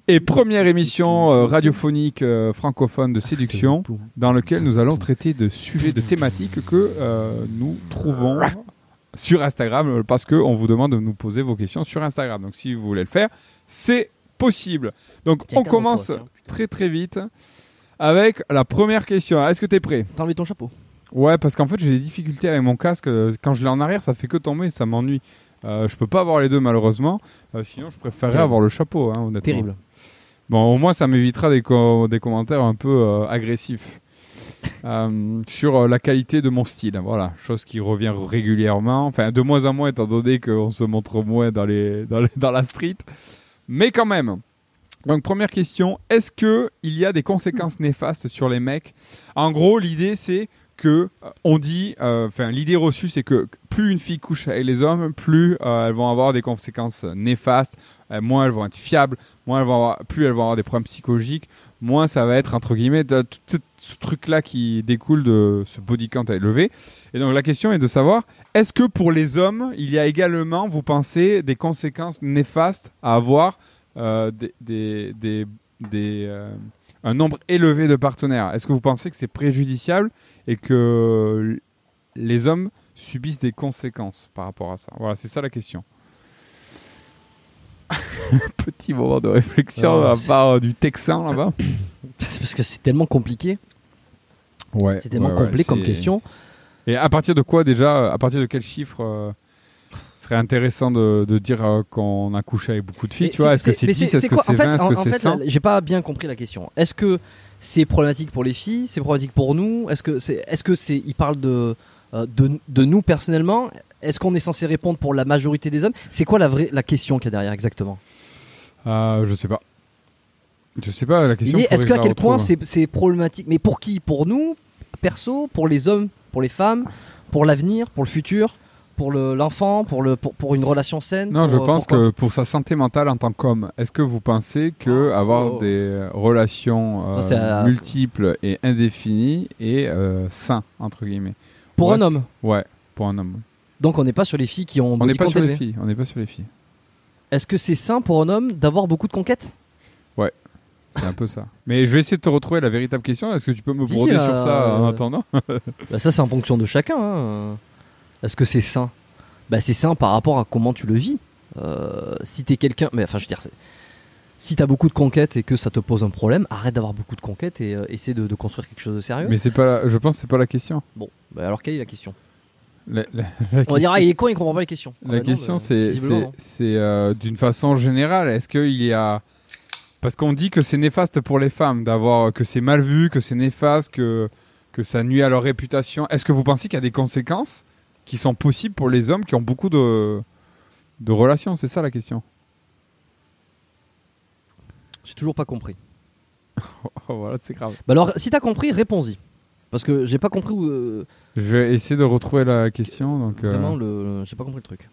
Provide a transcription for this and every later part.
Et première émission radiophonique francophone de séduction dans laquelle nous allons traiter de sujets, de thématiques que nous trouvons sur Instagram parce qu'on vous demande de nous poser vos questions sur Instagram. Donc si vous voulez le faire, c'est possible. Donc on commence très très vite avec la première question. Est-ce que tu es prêt ? T'as enlevé ton chapeau ? Ouais, parce qu'en fait j'ai des difficultés avec mon casque. Quand je l'ai en arrière, ça fait que tomber, ça m'ennuie. Je peux pas avoir les deux malheureusement. Sinon je préférerais avoir le chapeau, honnêtement. Terrible. Bon, au moins, ça m'évitera des commentaires un peu agressifs sur la qualité de mon style. Voilà, chose qui revient régulièrement. Enfin, de moins en moins, étant donné qu'on se montre moins dans la street. Mais quand même. Donc, première question. Est-ce qu'il y a des conséquences néfastes sur les mecs ? En gros, l'idée, c'est que on dit, l'idée reçue, c'est que plus une fille couche avec les hommes, plus elles vont avoir des conséquences néfastes, moins elles vont être fiables, plus elles vont avoir des problèmes psychologiques, moins ça va être entre guillemets tout ce truc-là qui découle de ce body count élevé. Et donc la question est de savoir, est-ce que pour les hommes, il y a également, vous pensez, des conséquences néfastes à avoir un nombre élevé de partenaires ? Est-ce que vous pensez que c'est préjudiciable et que les hommes subissent des conséquences par rapport à ça ? Voilà, c'est ça la question. Petit moment de réflexion à part du Texan là-bas. C'est parce que c'est tellement compliqué. Ouais. C'est tellement complet comme question. Et à partir de quoi déjà ? À partir de quel chiffre serait intéressant de dire qu'on a couché avec beaucoup de filles, tu vois ? Est-ce que c'est 10 ? Est-ce que c'est 20 ? Est-ce que c'est 100 ? J'ai pas bien compris la question. Est-ce que c'est problématique pour les filles ? C'est problématique pour nous ? Est-ce que c'est il parle de nous personnellement ? Est-ce qu'on est censé répondre pour la majorité des hommes ? C'est quoi la question qu'il y a derrière exactement ? Je sais pas. Je sais pas la question. Est-ce qu'à quel point c'est problématique ? Mais pour qui ? Pour nous, perso ? Pour les hommes ? Pour les femmes ? Pour l'avenir ? Pour le futur ? Pour l'enfant, pour une relation saine. Non, je pense que pour sa santé mentale en tant qu'homme, est-ce que vous pensez que avoir des relations multiples et indéfinies est sain entre guillemets pour un homme ? Ouais, pour un homme. Donc on n'est pas sur les filles qui ont. On n'est pas sur les filles. On n'est pas sur les filles. Est-ce que c'est sain pour un homme d'avoir beaucoup de conquêtes ? Ouais. C'est un peu ça. Mais je vais essayer de te retrouver la véritable question. Est-ce que tu peux me broder sur ça en attendant ? Ça, c'est en fonction de chacun. Est-ce que c'est sain ? C'est sain par rapport à comment tu le vis. Si t'es quelqu'un, si t'as beaucoup de conquêtes et que ça te pose un problème, arrête d'avoir beaucoup de conquêtes et essaie de construire quelque chose de sérieux. Mais je pense que c'est pas la question. Bon, alors quelle est la question ? La On dira il est con, il comprend pas les questions. La question c'est d'une façon générale, est-ce qu'il y a, parce qu'on dit que c'est néfaste pour les femmes que c'est mal vu, que c'est néfaste, que ça nuit à leur réputation. Est-ce que vous pensez qu'il y a des conséquences qui sont possibles pour les hommes qui ont beaucoup de relations ? C'est ça la question. J'ai toujours pas compris. Voilà, c'est grave. Alors, si t'as compris, réponds-y. Parce que j'ai pas compris où. Je vais essayer de retrouver la question. Donc, vraiment, j'ai pas compris le truc.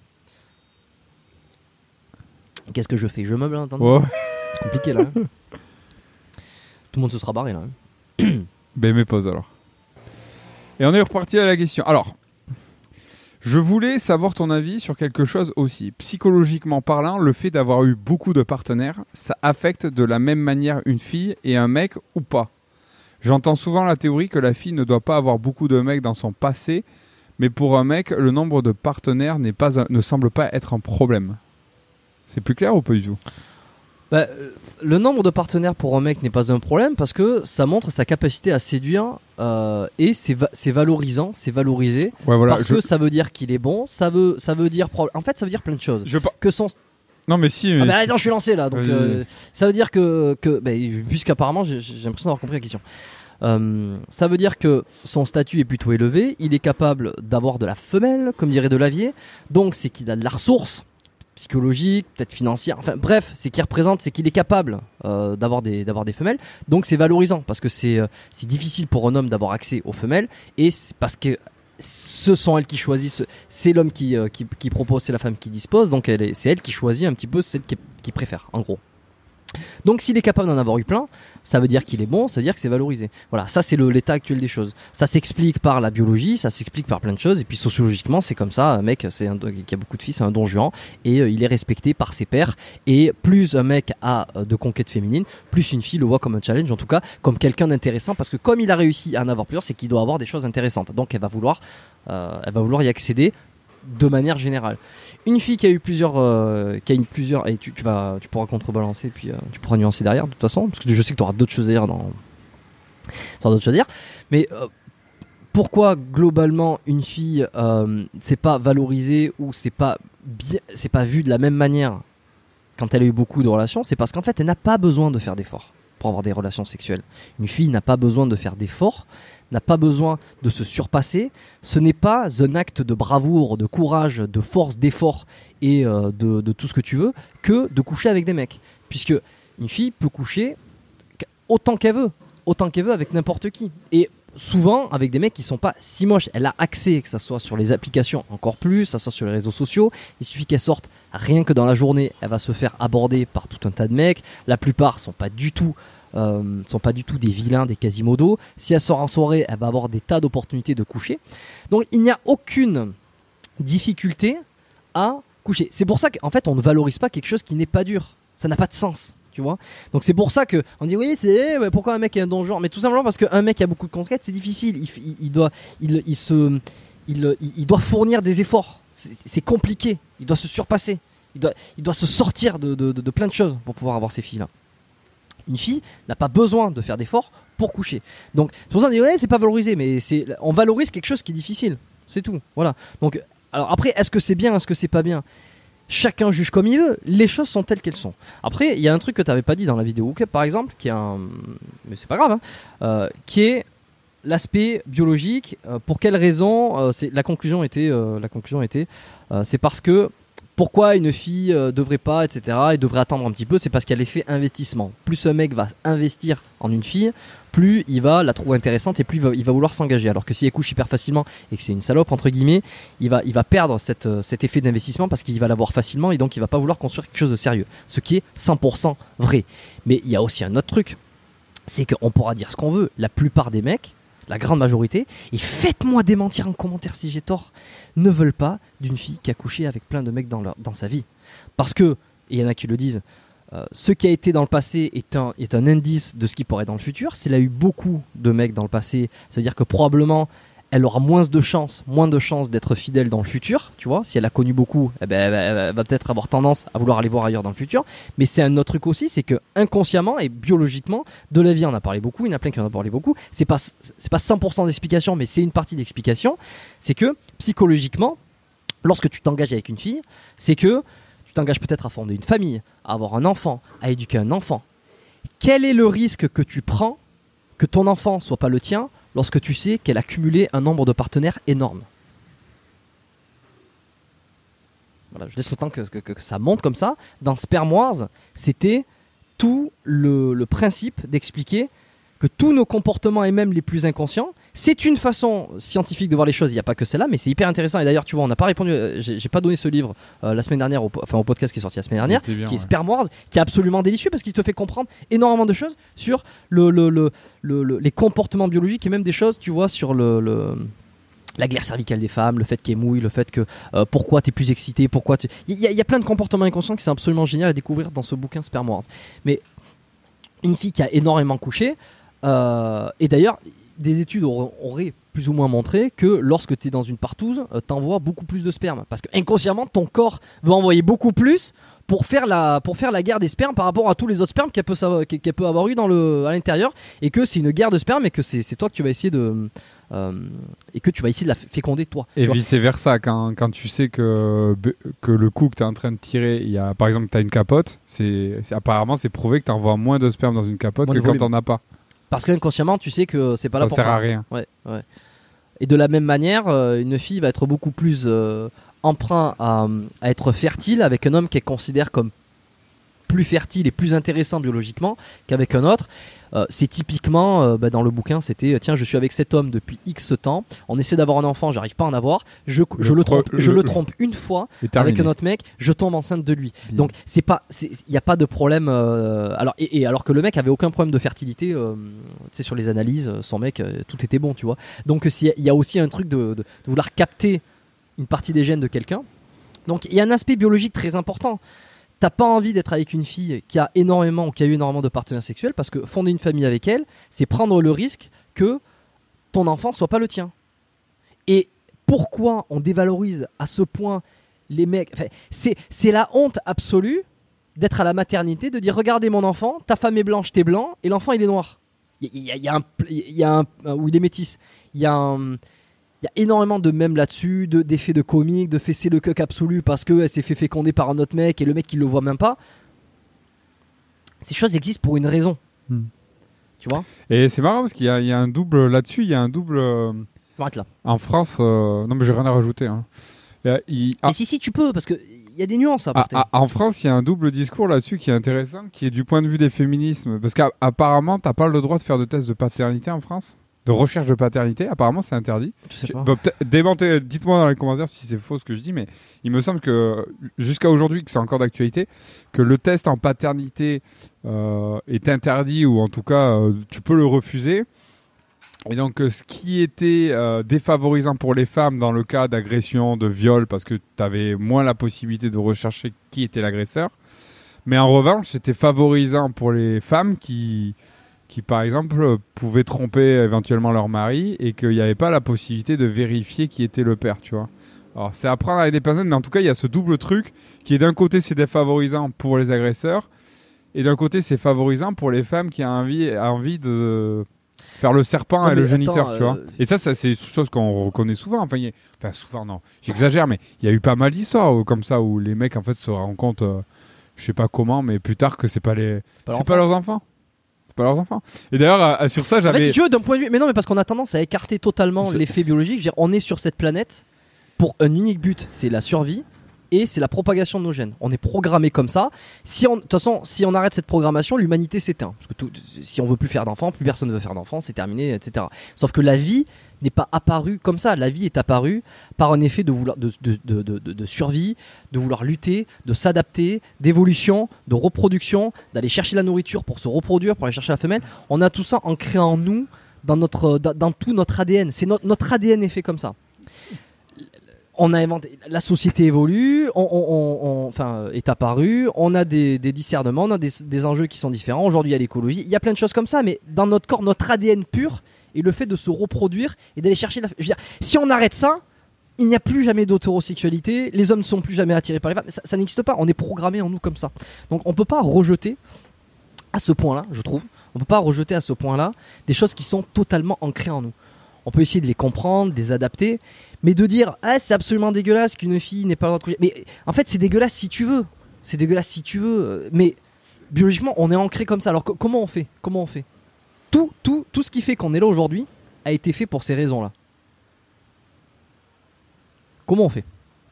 Qu'est-ce que je fais ? Je meuble, attends. Oh. C'est compliqué là. Tout le monde se sera barré là. Mais pause alors. Et on est reparti à la question. Alors. Je voulais savoir ton avis sur quelque chose aussi. Psychologiquement parlant, le fait d'avoir eu beaucoup de partenaires, ça affecte de la même manière une fille et un mec ou pas ? J'entends souvent la théorie que la fille ne doit pas avoir beaucoup de mecs dans son passé, mais pour un mec, le nombre de partenaires ne semble pas être un problème. C'est plus clair ou pas du tout ? Le nombre de partenaires pour un mec n'est pas un problème parce que ça montre sa capacité à séduire et c'est valorisant, c'est valorisé parce que ça veut dire qu'il est bon, ça veut dire en fait ça veut dire plein de choses. Que son Non mais si. Mais attends, je suis lancé là, donc ça veut dire que puisqu'apparemment j'ai l'impression d'avoir compris la question. Ça veut dire que son statut est plutôt élevé, il est capable d'avoir de la femelle, comme dirait Delavier, donc c'est qu'il a de la ressource psychologique, peut-être financière, enfin bref, c'est qu'il représente, c'est qu'il est capable d'avoir des femelles, donc c'est valorisant parce que c'est difficile pour un homme d'avoir accès aux femelles et c'est parce que ce sont elles qui choisissent, c'est l'homme qui propose, c'est la femme qui dispose, donc c'est elle qui choisit un petit peu celle qui préfère en gros. Donc s'il est capable d'en avoir eu plein, ça veut dire qu'il est bon, ça veut dire que c'est valorisé. Voilà, ça c'est l'état actuel des choses. Ça s'explique par la biologie, ça s'explique par plein de choses, et puis sociologiquement c'est comme ça, un mec qui a beaucoup de filles, c'est un don Juan, et il est respecté par ses pairs, et plus un mec a de conquêtes féminines, plus une fille le voit comme un challenge, en tout cas comme quelqu'un d'intéressant, parce que comme il a réussi à en avoir plusieurs, c'est qu'il doit avoir des choses intéressantes. Donc elle va vouloir y accéder de manière générale. Une fille qui a eu plusieurs, et tu pourras contrebalancer, puis tu pourras nuancer derrière de toute façon, parce que je sais que tu auras d'autres choses à dire mais pourquoi globalement une fille c'est pas valorisé ou c'est pas vu de la même manière quand elle a eu beaucoup de relations? C'est parce qu'en fait elle n'a pas besoin de faire d'efforts pour avoir des relations sexuelles. Une fille n'a pas besoin de faire d'efforts, n'a pas besoin de se surpasser. Ce n'est pas un acte de bravoure, de courage, de force, d'effort et de tout ce que tu veux que de coucher avec des mecs. Puisque une fille peut coucher autant qu'elle veut avec n'importe qui. Et souvent avec des mecs qui sont pas si moches. Elle a accès, que ça soit sur les applications encore plus, que ça soit sur les réseaux sociaux. Il suffit qu'elle sorte, rien que dans la journée, elle va se faire aborder par tout un tas de mecs. La plupart sont pas du tout des vilains, des quasimodos. Si elle sort en soirée, elle va avoir des tas d'opportunités de coucher. Donc il n'y a aucune difficulté à coucher. C'est pour ça qu'en fait on ne valorise pas quelque chose qui n'est pas dur. Ça n'a pas de sens. Tu vois, donc c'est pour ça que on dit oui, pourquoi un mec est un don Juan, mais tout simplement parce qu'un mec qui a beaucoup de conquêtes, c'est difficile. Il doit fournir des efforts. C'est compliqué. Il doit se surpasser. Il doit se sortir de plein de choses pour pouvoir avoir ces filles là. Une fille n'a pas besoin de faire d'efforts pour coucher. Donc c'est pour ça qu'on dit ouais, c'est pas valorisé, mais on valorise quelque chose qui est difficile. C'est tout. Voilà. Donc alors après, est-ce que c'est bien, est-ce que c'est pas bien? Chacun juge comme il veut, les choses sont telles qu'elles sont. Après, il y a un truc que tu n'avais pas dit dans la vidéo Hook Up, par exemple, mais c'est pas grave, qui est l'aspect biologique. Pour quelle raison la conclusion était, c'est parce que pourquoi une fille devrait pas, etc. et devrait attendre un petit peu, c'est parce qu'il y a l'effet investissement. Plus un mec va investir en une fille, plus il va la trouver intéressante et plus il va vouloir s'engager. Alors que si elle couche hyper facilement et que c'est une salope entre guillemets, il va perdre cet effet d'investissement parce qu'il va l'avoir facilement et donc il va pas vouloir construire quelque chose de sérieux. Ce qui est 100% vrai. Mais il y a aussi un autre truc, c'est qu'on pourra dire ce qu'on veut. La plupart des mecs, la grande majorité, et faites-moi démentir en commentaire si j'ai tort, ne veulent pas d'une fille qui a couché avec plein de mecs dans sa vie. Parce que, et il y en a qui le disent, ce qui a été dans le passé est un indice de ce qui pourrait être dans le futur. Si elle a eu beaucoup de mecs dans le passé, ça veut dire que probablement elle aura moins de chances d'être fidèle dans le futur, tu vois. Si elle a connu beaucoup, elle va peut-être avoir tendance à vouloir aller voir ailleurs dans le futur. Mais c'est un autre truc aussi, c'est que inconsciemment et biologiquement, de la vie, on en a parlé beaucoup, il y en a plein qui en ont parlé beaucoup. C'est pas 100% d'explication, mais c'est une partie d'explication. C'est que psychologiquement, lorsque tu t'engages avec une fille, c'est que tu t'engages peut-être à fonder une famille, à avoir un enfant, à éduquer un enfant. Quel est le risque que tu prends que ton enfant soit pas le tien lorsque tu sais qu'elle a cumulé un nombre de partenaires énorme? Voilà, je laisse le temps que ça monte comme ça. Dans Sperm Wars, c'était tout le principe d'expliquer que tous nos comportements et même les plus inconscients, c'est une façon scientifique de voir les choses. Il n'y a pas que celle-là, mais c'est hyper intéressant. Et d'ailleurs, tu vois, on n'a pas répondu. J'ai pas donné ce livre la semaine dernière, au podcast qui est sorti la semaine dernière, qui est Sperm Wars, qui est absolument délicieux parce qu'il te fait comprendre énormément de choses sur les comportements biologiques et même des choses, tu vois, sur la glaire cervicale des femmes, le fait qu'elles mouillent, le fait que pourquoi t'es plus excité, il y a plein de comportements inconscients qui sont absolument géniaux à découvrir dans ce bouquin Sperm Wars. Mais une fille qui a énormément couché, et d'ailleurs des études auraient plus ou moins montré que lorsque tu es dans une partouze, t'envoies beaucoup plus de sperme parce que inconsciemment ton corps va envoyer beaucoup plus pour faire la guerre des spermes par rapport à tous les autres spermes qu'elle peut avoir eu à l'intérieur, et que c'est une guerre de sperme et que c'est toi que tu vas essayer de la féconder toi. Et vice versa, quand tu sais que le coup que tu es en train de tirer, il y a, par exemple, tu as une capote, apparemment c'est prouvé que tu envoies moins de sperme dans une capote que quand t'en as pas. Parce que inconsciemment tu sais que c'est pas là pour ça. Ça sert à rien. Ouais. Et de la même manière, une fille va être beaucoup plus emprunt à être fertile avec un homme qu'elle considère comme plus fertile et plus intéressant biologiquement qu'avec un autre. C'est typiquement, dans le bouquin, c'était tiens, je suis avec cet homme depuis X temps, on essaie d'avoir un enfant, j'arrive pas à en avoir, je le trompe une fois avec un autre mec, je tombe enceinte de lui. Bien. Donc il n'y a pas de problème. Alors que le mec avait aucun problème de fertilité, sur les analyses, son mec, tout était bon, tu vois. Donc il y a aussi un truc de vouloir capter une partie des gènes de quelqu'un. Donc il y a un aspect biologique très important. T'as pas envie d'être avec une fille qui a énormément ou qui a eu énormément de partenaires sexuels, parce que fonder une famille avec elle, c'est prendre le risque que ton enfant soit pas le tien. Et pourquoi on dévalorise à ce point les mecs, c'est la honte absolue d'être à la maternité, de dire regardez mon enfant, ta femme est blanche, t'es blanc, et l'enfant il est noir. Il y a un ou il est métis. Il y a énormément de mèmes là-dessus, d'effets de comique, de fesser le cuck absolu parce qu'elle s'est fait féconder par un autre mec et le mec il le voit même pas. Ces choses existent pour une raison. Tu vois ? Et c'est marrant parce qu'il y a un double là-dessus, il y a un double. Arrête là. En France, non mais j'ai rien à rajouter. Hein. Mais si tu peux, parce que il y a des nuances à apporter. En France, il y a un double discours là-dessus qui est intéressant, qui est du point de vue des féminismes. Parce qu'apparemment, t'as pas le droit de faire de tests de paternité en France, de recherche de paternité. Apparemment, c'est interdit. Je sais pas. Dites-moi dans les commentaires si c'est faux ce que je dis, mais il me semble que jusqu'à aujourd'hui, que c'est encore d'actualité, que le test en paternité est interdit, ou en tout cas, tu peux le refuser. Et donc, ce qui était défavorisant pour les femmes dans le cas d'agression, de viol, parce que tu avais moins la possibilité de rechercher qui était l'agresseur. Mais en revanche, c'était favorisant pour les femmes qui par exemple, pouvaient tromper éventuellement leur mari et qu'il n'y avait pas la possibilité de vérifier qui était le père, tu vois. Alors, c'est à prendre avec des pincettes, mais en tout cas, il y a ce double truc qui est d'un côté, c'est défavorisant pour les agresseurs, et d'un côté, c'est favorisant pour les femmes qui ont envie de faire le serpent et le géniteur, tu vois. Et ça, c'est une chose qu'on reconnaît souvent. Enfin, souvent, non, j'exagère, mais il y a eu pas mal d'histoires comme ça où les mecs, en fait, se rendent compte, je sais pas comment, mais plus tard que c'est pas leurs enfants. C'est pas leurs enfants. Et d'ailleurs, sur ça, j'avais. En fait, si tu veux, d'un point de vue. Mais non, mais parce qu'on a tendance à écarter totalement l'effet biologique. Je veux dire, on est sur cette planète pour un unique but, c'est la survie et c'est la propagation de nos gènes. On est programmé comme ça. De toute façon, si on arrête cette programmation, l'humanité s'éteint. Parce que si on veut plus faire d'enfants, plus personne ne veut faire d'enfants, c'est terminé, etc. Sauf que la vie n'est pas apparue comme ça. La vie est apparue par un effet de survie, de vouloir lutter, de s'adapter, d'évolution, de reproduction, d'aller chercher la nourriture pour se reproduire, pour aller chercher la femelle. On a tout ça ancré en nous, dans tout notre ADN. C'est notre ADN est fait comme ça. On a inventé, la société évolue, est apparue, on a des discernements, on a des enjeux qui sont différents. Aujourd'hui, il y a l'écologie, il y a plein de choses comme ça, mais dans notre corps, notre ADN pur et le fait de se reproduire et d'aller chercher je veux dire, si on arrête ça, il n'y a plus jamais d'hétérosexualité, les hommes ne sont plus jamais attirés par les femmes, ça n'existe pas, on est programmé en nous comme ça. Donc on peut pas rejeter à ce point-là, je trouve, on peut pas rejeter à ce point-là des choses qui sont totalement ancrées en nous. On peut essayer de les comprendre, de les adapter, mais de dire c'est absolument dégueulasse qu'une fille n'ait pas le droit de coucher. Mais en fait, c'est dégueulasse si tu veux. C'est dégueulasse si tu veux. Mais biologiquement, on est ancré comme ça. Alors comment on fait tout ce qui fait qu'on est là aujourd'hui a été fait pour ces raisons-là. Comment on fait?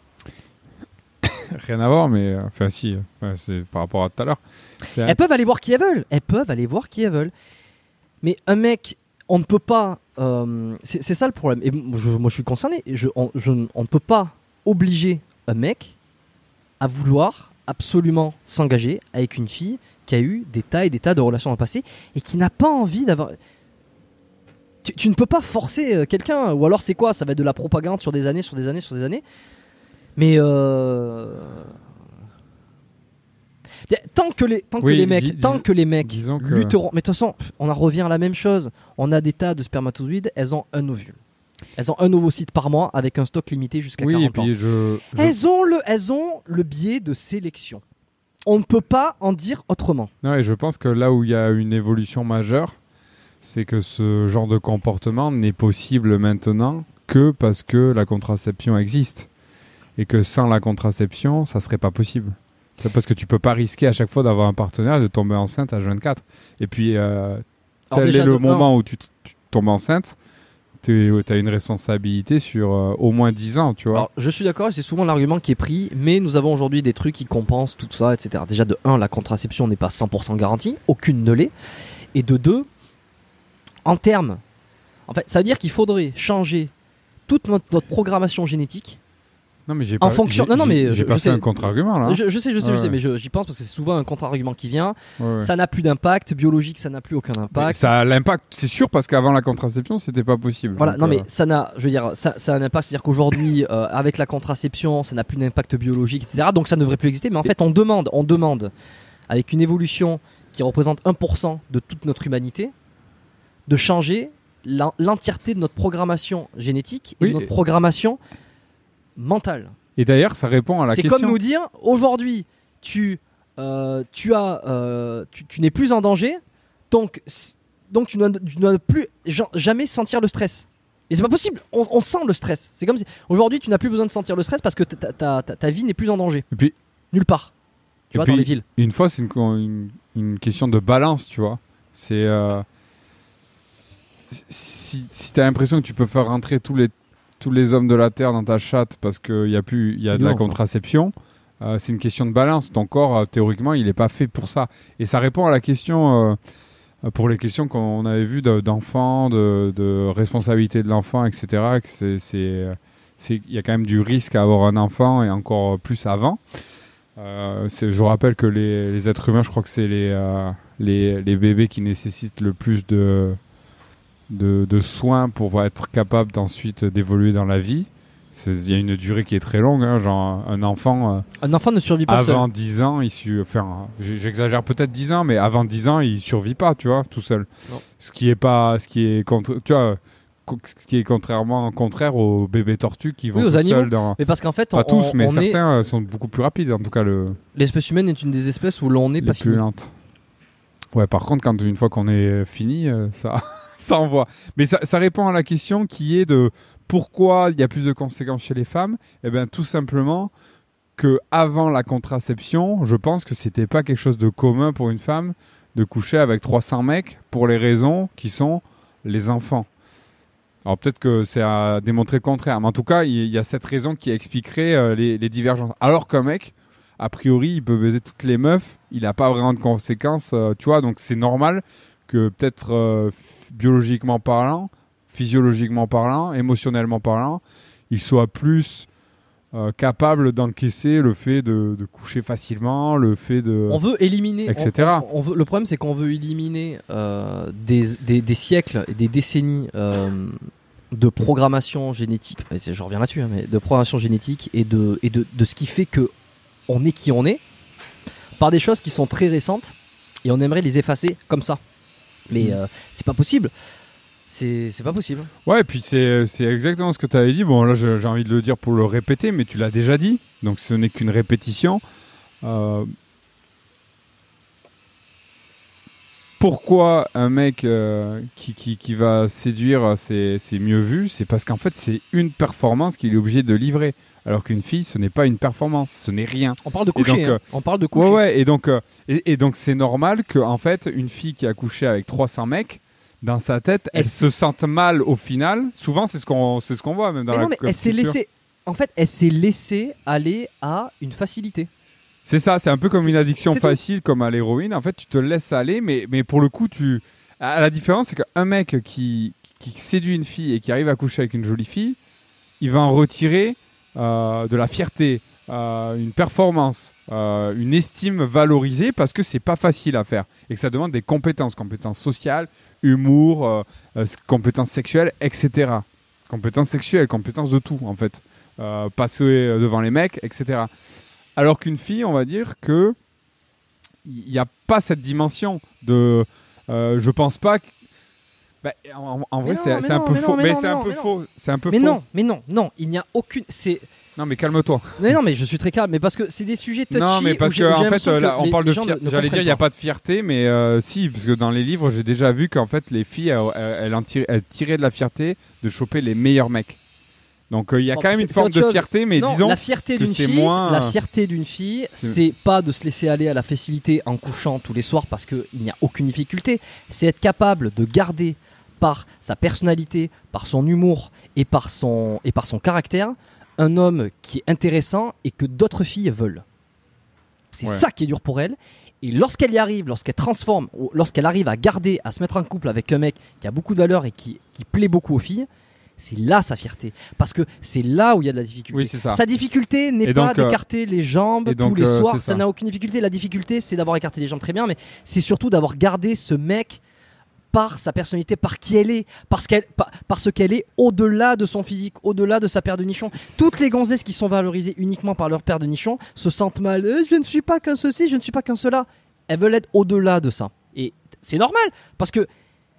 Rien à voir, mais si, c'est par rapport à tout à l'heure. Elles peuvent aller voir qui elles veulent. Mais un mec, on ne peut pas. C'est ça le problème. Et moi, je suis concerné. On ne peut pas obliger un mec à vouloir absolument s'engager avec une fille qui a eu des tas et des tas de relations dans le passé et qui n'a pas envie d'avoir. Tu ne peux pas forcer quelqu'un. Ou alors, c'est quoi? Ça va être de la propagande sur des années. Mais tant que les mecs lutteront. Mais de toute façon, on en revient à la même chose. On a des tas de spermatozoïdes, elles ont un ovule. Elles ont un ovocyte par mois avec un stock limité jusqu'à 40 ans. Elles ont le biais de sélection. On ne peut pas en dire autrement. Non, et je pense que là où il y a une évolution majeure, c'est que ce genre de comportement n'est possible maintenant que parce que la contraception existe. Et que sans la contraception, ça serait pas possible. C'est parce que tu peux pas risquer à chaque fois d'avoir un partenaire et de tomber enceinte à 24. Et puis, tel est le moment où tu tombes enceinte, t'as une responsabilité sur au moins 10 ans, tu vois. Alors, je suis d'accord, et c'est souvent l'argument qui est pris, mais nous avons aujourd'hui des trucs qui compensent tout ça, etc. Déjà, de 1, la contraception n'est pas 100% garantie, aucune ne l'est. Et de 2, en termes... En fait, ça veut dire qu'il faudrait changer toute notre programmation génétique. Non, mais j'ai En pas, fonction... j'ai, Non, mais j'ai je pas fait sais. un contre-argument, là. Je sais, Ouais. mais j'y pense parce que c'est souvent un contre-argument qui vient. Ouais. Ça n'a plus d'impact, biologique, ça n'a plus aucun impact. Ça a l'impact, c'est sûr, parce qu'avant la contraception, c'était pas possible. Voilà, Donc, non mais ça n'a, je veux dire, ça a un impact, c'est-à-dire qu'aujourd'hui, avec la contraception, ça n'a plus d'impact biologique, etc. Donc ça ne devrait plus exister. Mais en fait, on demande, avec une évolution qui représente 1% de toute notre humanité, de changer l'entièreté de notre programmation génétique et de notre programmation mentale. Et d'ailleurs, ça répond à la question. C'est comme nous dire, aujourd'hui, tu n'es plus en danger, donc tu ne dois plus jamais sentir le stress. Et c'est pas possible, on sent le stress. C'est comme si aujourd'hui tu n'as plus besoin de sentir le stress parce que ta vie n'est plus en danger. Et puis, nulle part. Tu vois, dans les villes. Une fois, c'est une question de balance, tu vois. C'est si tu as l'impression que tu peux faire rentrer tous les hommes de la Terre dans ta chatte parce qu'il y a de la contraception, c'est une question de balance. Ton corps, théoriquement, il n'est pas fait pour ça. Et ça répond à la question, pour les questions qu'on avait vues d'enfants, de responsabilité de l'enfant, etc. Il y a quand même du risque à avoir un enfant et encore plus avant. Je rappelle que les êtres humains, je crois que c'est les bébés qui nécessitent le plus de soins pour être capable d'ensuite d'évoluer dans la vie. Il y a une durée qui est très longue, hein, genre un enfant ne survit pas avant seul. 10 ans, j'exagère peut-être 10 ans, mais avant 10 ans, il survit pas, tu vois, tout seul. Non. Ce qui est contraire aux bébés tortues qui vont aux tout animaux. seuls dans... Mais parce qu'en fait, Pas tous, mais certains sont beaucoup plus rapides, en tout cas l'espèce humaine est une des espèces où l'on n'est pas plus fini. lente. Ouais, par contre, une fois qu'on est fini, ça envoie. Mais ça répond à la question qui est de pourquoi il y a plus de conséquences chez les femmes. Eh bien, tout simplement que avant la contraception, je pense que c'était pas quelque chose de commun pour une femme de coucher avec 300 mecs pour les raisons qui sont les enfants. Alors peut-être que c'est à démontrer le contraire, mais en tout cas, il y a cette raison qui expliquerait les divergences. Alors qu'un mec, a priori, il peut baiser toutes les meufs, il n'a pas vraiment de conséquences, tu vois, donc c'est normal que peut-être biologiquement parlant, physiologiquement parlant, émotionnellement parlant, il soit plus capable d'encaisser le fait de coucher facilement, le fait de... On veut éliminer... etc. Le problème, c'est qu'on veut éliminer des siècles et des décennies de programmation génétique, je reviens là-dessus, hein, mais de programmation génétique et de ce qui fait que on est qui on est, par des choses qui sont très récentes, et on aimerait les effacer comme ça. Mais c'est pas possible. C'est pas possible. Ouais, et puis c'est exactement ce que tu avais dit. Bon, là, j'ai envie de le dire pour le répéter, mais tu l'as déjà dit. Donc, ce n'est qu'une répétition. Pourquoi un mec qui va séduire, c'est mieux vu? C'est parce qu'en fait, c'est une performance qu'il est obligé de livrer. Alors qu'une fille, ce n'est pas une performance, ce n'est rien. On parle de coucher. Donc, on parle de coucher. Ouais, et donc c'est normal que en fait, une fille qui a couché avec 300 mecs, dans sa tête, elle se sente mal au final. Souvent, c'est ce qu'on voit même dans la elle s'est laissée. En fait, elle s'est laissée aller à une facilité. C'est ça, c'est un peu comme une addiction facile, comme à l'héroïne. En fait, tu te laisses aller, mais pour le coup, la différence, c'est qu'un mec qui séduit une fille et qui arrive à coucher avec une jolie fille, il va en retirer de la fierté, une performance, une estime valorisée parce que c'est pas facile à faire et que ça demande des compétences sociales, humour, compétences sexuelles, etc. Compétences sexuelles, compétences de tout en fait, passer devant les mecs, etc. Alors qu'une fille, on va dire que il n'y a pas cette dimension de, je pense pas. En vrai, c'est un peu faux. Mais c'est un peu faux. C'est un peu faux. Non, il n'y a aucune. Non, mais calme-toi. Non, mais je suis très calme. Mais parce que c'est des sujets touchy. Non, mais parce que en fait, là, on parle de fierté. J'allais dire, il n'y a pas de fierté, mais si, parce que dans les livres, j'ai déjà vu qu'en fait, les filles, elles tiraient de la fierté de choper les meilleurs mecs. Donc il y a quand même une forme de fierté, mais disons la fierté que c'est moins. La fierté d'une fille, c'est pas de se laisser aller à la facilité en couchant tous les soirs parce qu'il n'y a aucune difficulté. C'est être capable de garder par sa personnalité, par son humour et par son caractère, un homme qui est intéressant et que d'autres filles veulent. C'est ça qui est dur pour elle. Et lorsqu'elle y arrive, lorsqu'elle transforme, lorsqu'elle arrive à garder, à se mettre en couple avec un mec qui a beaucoup de valeur et qui plaît beaucoup aux filles, c'est là sa fierté. Parce que c'est là où il y a de la difficulté. Oui, c'est ça. Sa difficulté n'est pas d'écarter les jambes tous les soirs. Ça n'a aucune difficulté. La difficulté, c'est d'avoir écarté les jambes très bien, mais c'est surtout d'avoir gardé ce mec par sa personnalité, par qui elle est, parce qu'elle est au-delà de son physique, au-delà de sa paire de nichons. Toutes les gonzesses qui sont valorisées uniquement par leur paire de nichons se sentent mal. Je ne suis pas qu'un ceci, je ne suis pas qu'un cela. Elles veulent être au-delà de ça. Et c'est normal, parce que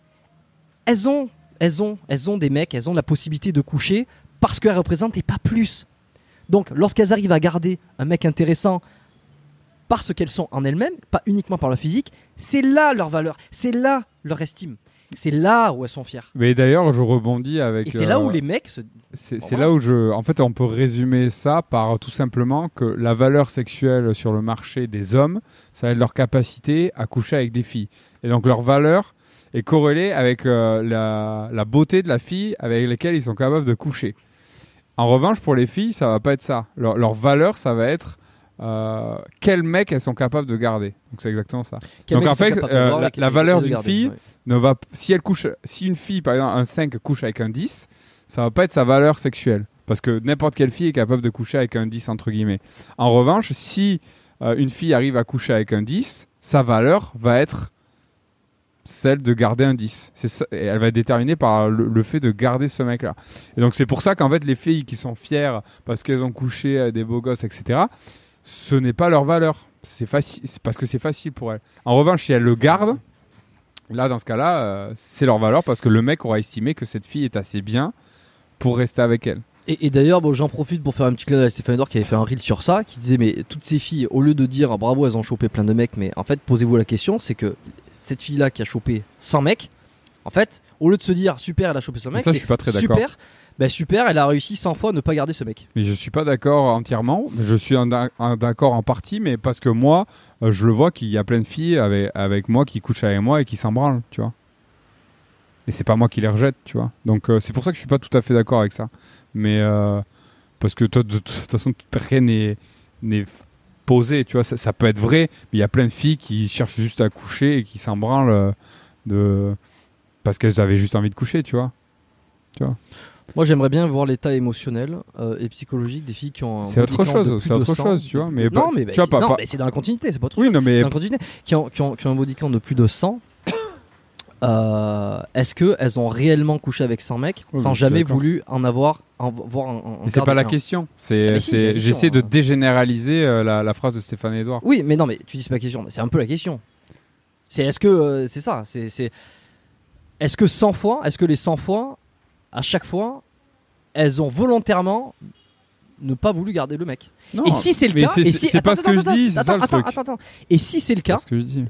elles ont des mecs, elles ont la possibilité de coucher parce qu'elles représentent et pas plus. Donc, lorsqu'elles arrivent à garder un mec intéressant parce qu'elles sont en elles-mêmes, pas uniquement par leur physique, c'est là leur valeur, c'est là leur estime, c'est là où elles sont fières. Mais d'ailleurs, je rebondis avec. Et c'est là où les mecs c'est là où en fait, on peut résumer ça par tout simplement que la valeur sexuelle sur le marché des hommes, ça va être leur capacité à coucher avec des filles. Et donc leur valeur est corrélée avec la beauté de la fille avec laquelle ils sont capables de coucher. En revanche, pour les filles, ça va pas être ça. Leur valeur, ça va être quel mec elles sont capables de garder. Donc c'est exactement ça. Donc en fait, la valeur d'une fille ne va, si une fille par exemple un 5 couche avec un 10, ça va pas être sa valeur sexuelle parce que n'importe quelle fille est capable de coucher avec un 10 entre guillemets. En revanche, si une fille arrive à coucher avec un 10, sa valeur va être celle de garder un 10. C'est ça, et elle va être déterminée par le fait de garder ce mec-là. Et donc c'est pour ça qu'en fait les filles qui sont fières parce qu'elles ont couché avec des beaux gosses, etc., ce n'est pas leur valeur. C'est facile, c'est parce que c'est facile pour elles. En revanche, si elles le gardent, là, dans ce cas-là, c'est leur valeur parce que le mec aura estimé que cette fille est assez bien pour rester avec elle. Et d'ailleurs, j'en profite pour faire un petit clin d'œil à Stéphane Edouard qui avait fait un reel sur ça, qui disait mais toutes ces filles, au lieu de dire bravo, elles ont chopé plein de mecs, mais en fait, posez-vous la question, c'est que cette fille-là qui a chopé 100 mecs, en fait, au lieu de se dire super, elle a chopé 100 mecs, ça, je suis pas très d'accord. Super, elle a réussi 100 fois à ne pas garder ce mec. Mais je suis pas d'accord entièrement. Je suis d'accord en partie, mais parce que moi, je le vois qu'il y a plein de filles avec moi qui couchent avec moi et qui s'en branlent, tu vois. Et c'est pas moi qui les rejette, tu vois. Donc c'est pour ça que je suis pas tout à fait d'accord avec ça. Mais parce que de toute façon, rien n'est posé, tu vois. Ça peut être vrai, mais il y a plein de filles qui cherchent juste à coucher et qui s'en branlent parce qu'elles avaient juste envie de coucher, tu vois. Moi, j'aimerais bien voir l'état émotionnel et psychologique des filles qui ont. C'est autre chose, tu vois. Mais non, mais c'est dans la continuité, c'est pas autre chose. Oui, non, mais dans la continuité, qui ont un body count de plus de 100. Est-ce qu'elles ont réellement couché avec 100 mecs sans jamais voulu en avoir mais c'est pas la question. J'essaie de dégénéraliser la phrase de Stéphane Edouard. Oui, mais non, mais tu dis c'est pas la question. Mais c'est un peu la question. C'est est-ce que c'est ça. Est-ce que 100 fois, est-ce que les 100 fois, à chaque fois, elles ont volontairement ne pas voulu garder le mec. Non, et si c'est le cas, c'est pas ce que je dis, c'est ça le truc. Attends. Et si c'est le cas,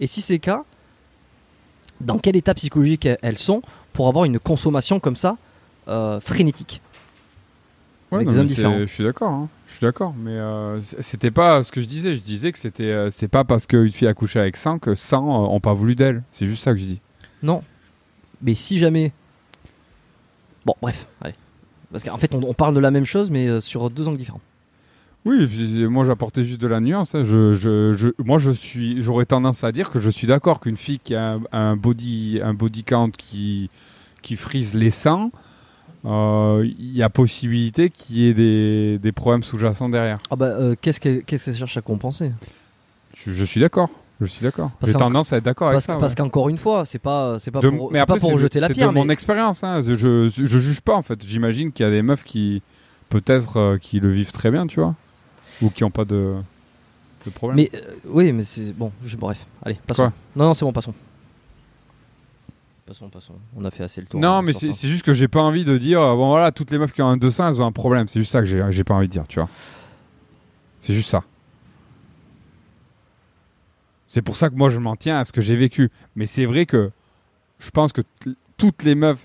dans quel état psychologique elles sont pour avoir une consommation comme ça frénétique? Ouais, non, je suis d'accord, mais c'était pas ce que je disais. Je disais que c'est pas parce qu'une fille a couché avec 100 que 100 ont pas voulu d'elle. C'est juste ça que je dis. Non, mais si jamais. Bon, bref, allez. Parce qu'en fait, on parle de la même chose, mais sur deux angles différents. Oui, moi j'apportais juste de la nuance. Hein. J'aurais tendance à dire que je suis d'accord qu'une fille qui a un body count qui frise les 100, il y a possibilité qu'il y ait des problèmes sous-jacents derrière. Ah bah, qu'est-ce qu'elle cherche à compenser? Je suis d'accord. J'ai tendance à être d'accord avec ça. Parce qu'encore une fois, c'est pas pour rejeter la pierre. C'est de mon expérience. Hein. Je juge pas en fait. J'imagine qu'il y a des meufs qui peut-être qui le vivent très bien, tu vois, ou qui n'ont pas de problème. Mais oui, mais c'est bon. Bref, allez, passons. Quoi? Non, c'est bon, passons. Passons. On a fait assez le tour. Non, mais c'est juste que j'ai pas envie de dire bon voilà, toutes les meufs qui ont un 200, elles ont un problème. C'est juste ça que j'ai pas envie de dire, tu vois. C'est juste ça. C'est pour ça que moi je m'en tiens à ce que j'ai vécu. Mais c'est vrai que je pense que toutes les meufs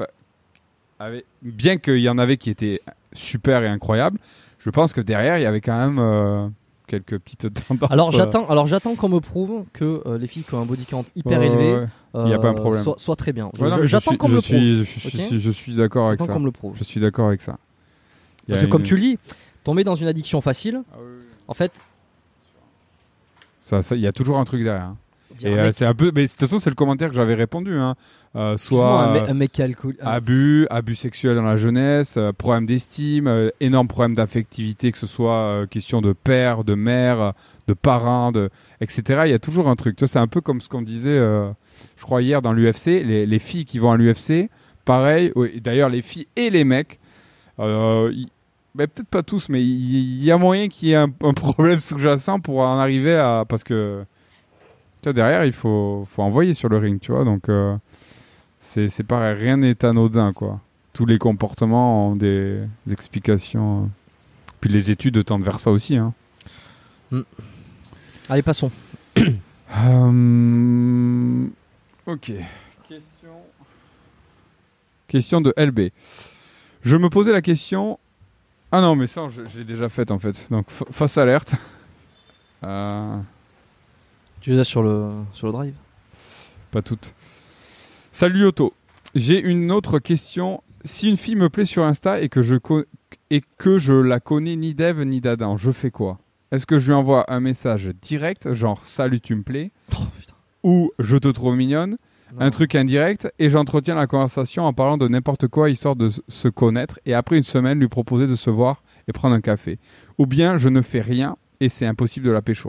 bien qu'il y en avait qui étaient super et incroyables, je pense que derrière il y avait quand même quelques petites tendances. Alors j'attends qu'on me prouve que les filles qui ont un body count hyper élevé, il y a pas un problème. Soit très bien. J'attends qu'on me le prouve. Je suis d'accord avec ça. Qu'on me le prouve. Je suis d'accord avec ça. Parce que comme tu le dis, tomber dans une addiction facile, en fait, ça, il y a toujours un truc derrière. Et c'est un peu, mais de toute façon c'est le commentaire que j'avais répondu, hein. Soit un mec qui a le coup, abus sexuel dans la jeunesse, problème d'estime, énorme problème d'affectivité, que ce soit question de père, de mère, de parrain, etc. Il y a toujours un truc. Tu vois, c'est un peu comme ce qu'on disait, je crois hier dans l'UFC, les filles qui vont à l'UFC, pareil. D'ailleurs les filles et les mecs. Peut-être pas tous, mais il y a moyen qu'il y ait un problème sous-jacent pour en arriver à, parce que derrière, il faut envoyer sur le ring, tu vois. Donc, c'est pareil, rien n'est anodin, quoi. Tous les comportements ont des explications. Puis les études tendent vers ça aussi, hein. Allez, passons. Ok. Question de LB. Je me posais la question... Ah non, mais ça, je l'ai déjà faite, en fait. Donc, fausse alerte. Tu les as sur le drive? Pas toutes. Salut Otto. J'ai une autre question. Si une fille me plaît sur Insta et que je la connais ni d'Ève ni d'Adam, je fais quoi? Est-ce que je lui envoie un message direct, genre salut tu me plais, ou je te trouve mignonne, un truc indirect, et j'entretiens la conversation en parlant de n'importe quoi histoire de se connaître, et après une semaine lui proposer de se voir et prendre un café? Ou bien je ne fais rien et c'est impossible de la pécho?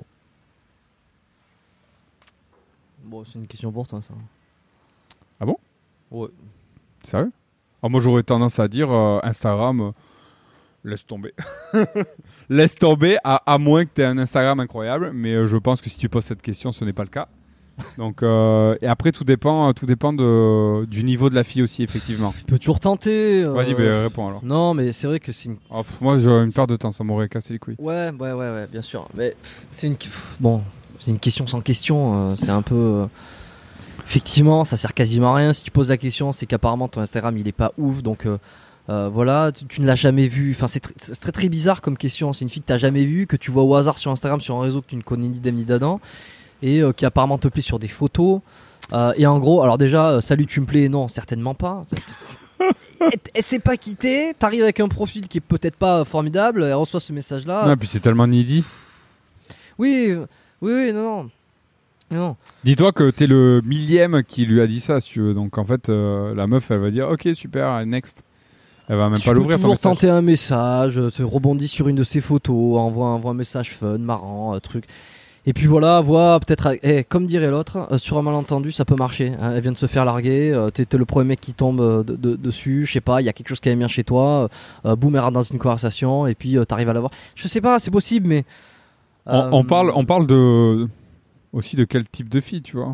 Bon, c'est une question pour toi, ça. Ah bon? Ouais. Sérieux? Moi, j'aurais tendance à dire Instagram, laisse tomber. Laisse tomber, à moins que tu aies un Instagram incroyable. Mais je pense que si tu poses cette question, ce n'est pas le cas. Donc, et après, tout dépend du niveau de la fille aussi, effectivement. Tu peux toujours tenter. Vas-y, réponds alors. Non, mais c'est vrai que c'est une... moi, j'aurais une perte de temps, ça m'aurait cassé les couilles. Ouais, bien sûr. Mais c'est une... Bon... C'est une question sans question, c'est un peu... Effectivement, ça sert quasiment à rien. Si tu poses la question, c'est qu'apparemment ton Instagram il est pas ouf, donc voilà, tu ne l'as jamais vu. Enfin, c'est très très bizarre comme question. C'est une fille que tu n'as jamais vue, que tu vois au hasard sur Instagram, sur un réseau que tu ne connais ni d'Ève ni d'Adam, et qui apparemment te plaît sur des photos. Et en gros, alors déjà, salut tu me plais, non, certainement pas. Elle s'est pas quittée, t'arrives avec un profil qui est peut-être pas formidable, elle reçoit ce message-là. Non, puis c'est tellement needy. Oui, non. Dis-toi que t'es le millième qui lui a dit ça, si tu veux. Donc en fait, la meuf, elle va dire ok, super, next. Elle va même pas l'ouvrir. Tu peux toujours tenter un message, te rebondis sur une de ses photos, envoie un message fun, marrant, truc. Et puis voilà, peut-être, comme dirait l'autre, sur un malentendu, ça peut marcher. Hein. Elle vient de se faire larguer, t'es le premier mec qui tombe dessus, je sais pas, il y a quelque chose qui aime bien chez toi, boum, elle rentre dans une conversation, et puis t'arrives à la voir. Je sais pas, c'est possible, mais... On parle aussi de quel type de fille, tu vois.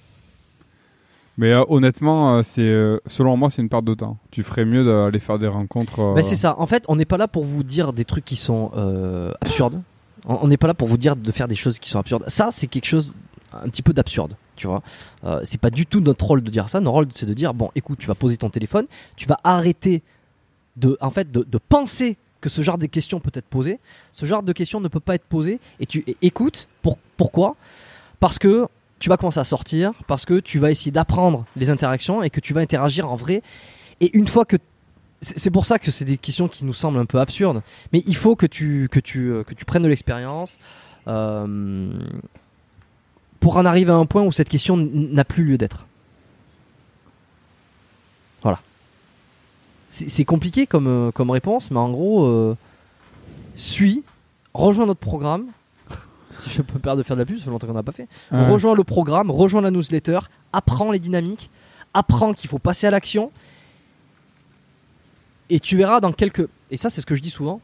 Mais honnêtement, selon moi, c'est une perte de temps. Tu ferais mieux d'aller faire des rencontres. C'est ça. En fait, on n'est pas là pour vous dire des trucs qui sont absurdes. On n'est pas là pour vous dire de faire des choses qui sont absurdes. Ça, c'est quelque chose un petit peu d'absurde, tu vois. C'est pas du tout notre rôle de dire ça. Notre rôle, c'est de dire bon, écoute, tu vas poser ton téléphone, tu vas arrêter de penser que ce genre de questions peut être posé. Ce genre de questions ne peut pas être posé. Et tu écoutes. Pourquoi? Parce que tu vas commencer à sortir, parce que tu vas essayer d'apprendre les interactions et que tu vas interagir en vrai. Et une fois que... C'est pour ça que c'est des questions qui nous semblent un peu absurdes. Mais il faut que tu prennes de l'expérience pour en arriver à un point où cette question n'a plus lieu d'être. Voilà. C'est compliqué comme réponse, mais en gros, rejoins notre programme. Si je peux me permettre de faire de la pub, ça fait longtemps qu'on n'a pas fait. Ouais. Rejoins le programme, rejoins la newsletter, apprends les dynamiques, apprends qu'il faut passer à l'action. Et tu verras dans quelques... Et ça, c'est ce que je dis souvent.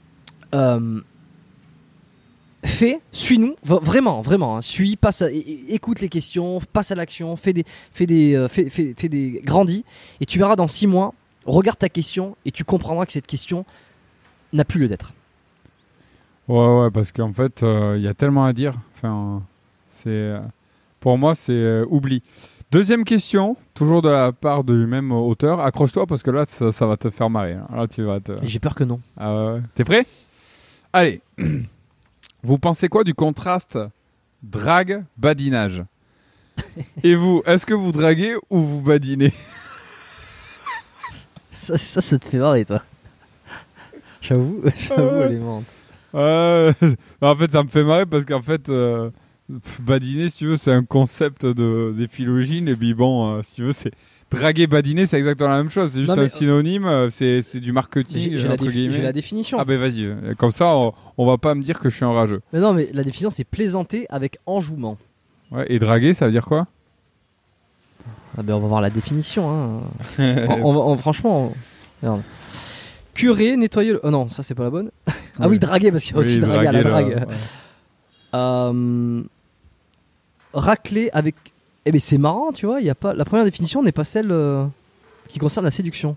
Suis-nous, vraiment, hein, écoute les questions, passe à l'action, fais des grandis. Et tu verras dans 6 mois, regarde ta question et tu comprendras que cette question n'a plus lieu d'être. Ouais, parce qu'en fait, il y a tellement à dire. Enfin, pour moi, c'est oubli. Deuxième question, toujours de la part du même auteur. Accroche-toi parce que là, ça va te faire marrer. Là, tu vas te... J'ai peur que non. T'es prêt? Allez. Vous pensez quoi du contraste drague-badinage? Et vous, est-ce que vous draguez ou vous badinez? Ça te fait marrer, toi. J'avoue, elle est marrante. En fait, ça me fait marrer parce qu'en fait, badiner, si tu veux, c'est un concept des philogines. Et puis bon, si tu veux, c'est draguer, badiner, c'est exactement la même chose. C'est juste un synonyme. C'est du marketing. J'ai la définition. Ah ben vas-y. Comme ça, on va pas me dire que je suis un rageux. Mais non, mais la définition, c'est plaisanter avec enjouement. Ouais. Et draguer, ça veut dire quoi? Ah ben on va voir la définition. Hein. Franchement, regarde. Curer, nettoyer le... Oh non, ça c'est pas la bonne. Ah oui, draguer, parce qu'il y a aussi draguer à la drague. Ouais. Racler avec... Eh ben c'est marrant, tu vois, y a pas... la première définition n'est pas celle qui concerne la séduction.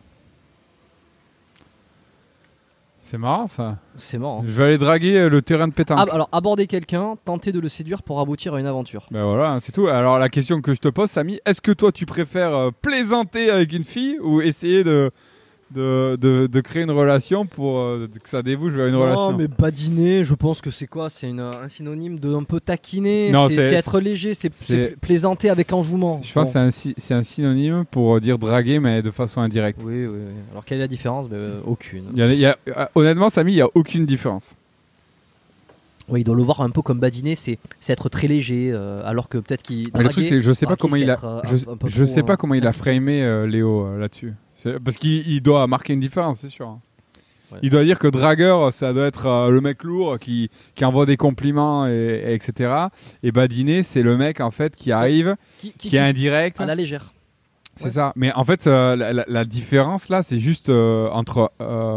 C'est marrant ça. C'est marrant. Je vais aller draguer le terrain de pétanque. Alors, aborder quelqu'un, tenter de le séduire pour aboutir à une aventure. Ben voilà, c'est tout. Alors la question que je te pose, Samy, est-ce que toi tu préfères plaisanter avec une fille ou essayer de créer une relation pour que ça débouche vers une relation? Non, mais badiner, je pense que c'est quoi? C'est un synonyme de un peu taquiner. Non, c'est être léger, c'est plaisanter avec enjouement. Je pense que c'est un synonyme pour dire draguer, mais de façon indirecte. Oui. Alors quelle est la différence? Aucune. Honnêtement, Samy, il n'y a aucune différence. Oui, il doit le voir un peu comme badiner, c'est être très léger, alors que peut-être qu'il. Mais le truc, c'est que je sais pas comment il a, je sais pas comment il a framé Léo là-dessus. Parce qu'il doit marquer une différence, c'est sûr. Ouais. Il doit dire que dragueur, ça doit être le mec lourd qui envoie des compliments etc. Et badiner, c'est le mec en fait qui arrive, qui est indirect, à la légère. C'est ça. Mais en fait, la différence là, c'est juste entre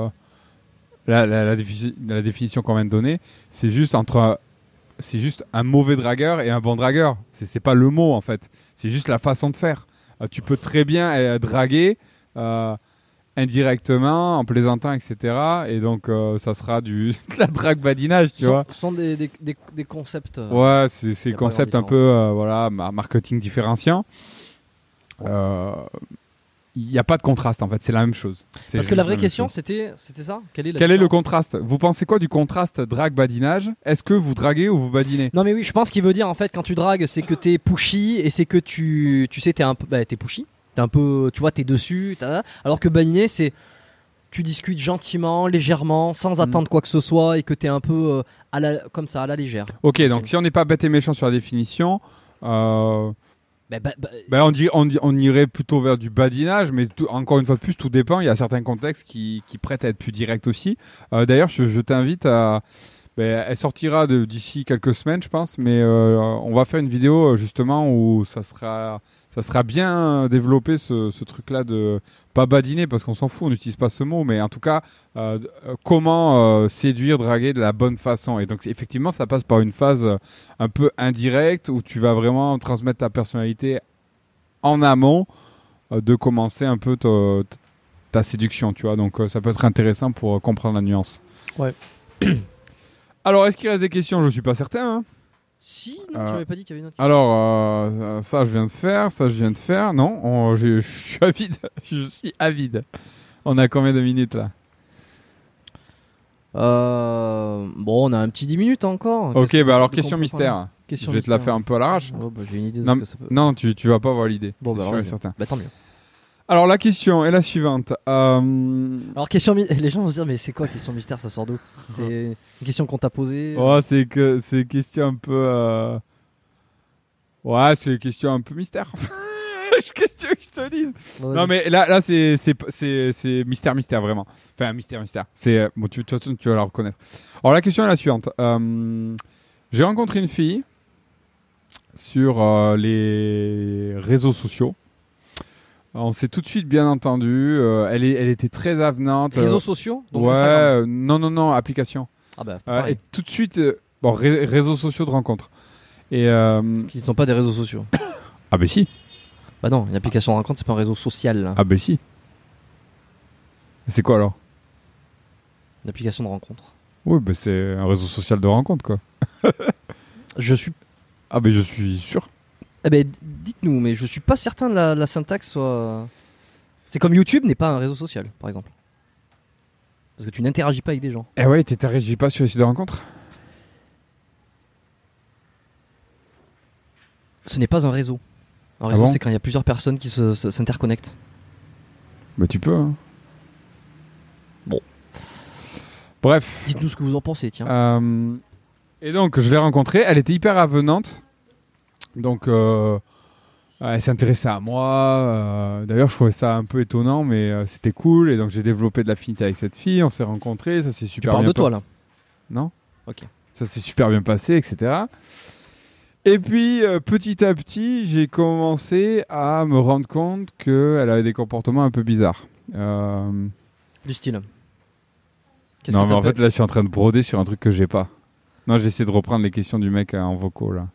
la définition qu'on vient de donner, c'est juste un mauvais dragueur et un bon dragueur. C'est pas le mot en fait. C'est juste la façon de faire. Tu peux très bien draguer indirectement, en plaisantant, etc. Et donc, ça sera de la drague badinage, tu vois. Ce sont des concepts. Ouais, c'est des concepts un peu, marketing différenciant. Il n'y a pas de contraste en fait, c'est la même chose. Parce que la vraie question c'était ça. Quel est le contraste? Vous pensez quoi du contraste drague-badinage? Est-ce que vous draguez ou vous badinez? Non mais oui, je pense qu'il veut dire en fait quand tu dragues, c'est que t'es pushy et c'est que tu sais t'es un peu t'es pushy, t'es un peu, tu vois, t'es dessus, alors que badiner c'est tu discutes gentiment, légèrement, sans attendre quoi que ce soit et que t'es un peu comme ça à la légère. Ok, donc si on n'est pas bête et méchant sur la définition. On irait plutôt vers du badinage, mais encore une fois de plus, tout dépend. Il y a certains contextes qui prêtent à être plus directs aussi. D'ailleurs, je t'invite à... elle sortira d'ici quelques semaines, je pense, mais on va faire une vidéo justement où ça sera bien développé ce truc-là de pas badiner, parce qu'on s'en fout, on n'utilise pas ce mot, mais en tout cas, comment séduire, draguer de la bonne façon. Et donc effectivement, ça passe par une phase un peu indirecte où tu vas vraiment transmettre ta personnalité en amont de commencer un peu ta séduction, tu vois. Donc ça peut être intéressant pour comprendre la nuance. Ouais. Alors, est-ce qu'il reste des questions? Je suis pas certain. Hein. Si, non, tu m'avais pas dit qu'il y avait une autre question. Alors, ça je viens de faire, Non, je suis avide. Je suis avide. On a combien de minutes là? Bon, on a un petit 10 minutes encore. Ok, alors question mystère. Je vais te la faire un peu à l'arrache. Oh, j'ai une idée de ce que ça peut... Non, tu vas pas avoir l'idée. Bon, sûr et certain. Tant mieux. Alors la question est la suivante. Alors les gens vont se dire mais c'est quoi question mystère, ça sort d'où? C'est une question qu'on t'a posée. Oh, c'est une question un peu. Ouais, c'est une question un peu mystère. Qu'est-ce que je te dise? Ouais. Non mais là c'est mystère vraiment. Enfin mystère. C'est bon, tu vas la reconnaître. Alors la question est la suivante. J'ai rencontré une fille sur les réseaux sociaux. On s'est tout de suite bien entendu. Elle était très avenante. Réseaux sociaux? Donc ouais. Instagram. Non, application. Ah bah. Et tout de suite, réseaux sociaux de rencontre. Et qui ne sont pas des réseaux sociaux. Ah bah si. Bah non, une application de rencontre, c'est pas un réseau social. Là. Ah bah si. C'est quoi alors? Une application de rencontre. Oui, bah c'est un réseau social de rencontre quoi. Je suis. Ah bah je suis sûr. Eh ben, dites-nous, mais je suis pas certain de la syntaxe soit. C'est comme YouTube n'est pas un réseau social, par exemple. Parce que tu n'interagis pas avec des gens. Eh ouais, t'interagis pas sur les sites de rencontre? Ce n'est pas un réseau. Un réseau, bon c'est quand il y a plusieurs personnes qui s'interconnectent. Bah tu peux. Hein. Bon. Bref. Dites-nous ce que vous en pensez, tiens. Et donc, je l'ai rencontrée. Elle était hyper avenante. Donc, elle s'intéressait à moi. D'ailleurs, je trouvais ça un peu étonnant, mais c'était cool. Et donc, j'ai développé de l'affinité avec cette fille. On s'est rencontrés. Ça s'est Tu super parles bien de toi, là. Non ? Ok. Ça s'est super bien passé, etc. Et puis, petit à petit, j'ai commencé à me rendre compte qu'elle avait des comportements un peu bizarres. Du style. Non, mais en fait, là, je suis en train de broder sur un truc que j'ai pas. Non, j'ai essayé de reprendre les questions du mec en vocaux, là.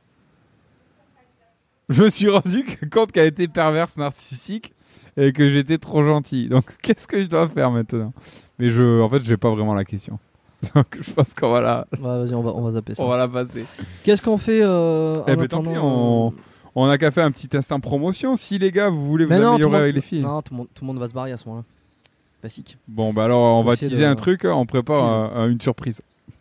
Je me suis rendu compte qu'elle était perverse, narcissique, et que j'étais trop gentil. Donc, qu'est-ce que je dois faire maintenant ? Mais en fait, j'ai pas vraiment la question. Donc, je pense qu'on va la... Ouais, vas-y, on va zapper ça. On va la passer. Qu'est-ce qu'on fait en Eh ben, attendant, tant pis, on a qu'à faire un petit instant promotion. Si, les gars, vous voulez vous Mais non, améliorer avec les filles. Non, tout le monde va se barrer à ce moment-là. Classique. Bon, bah alors, on va essayer teaser de- un truc. On prépare une surprise.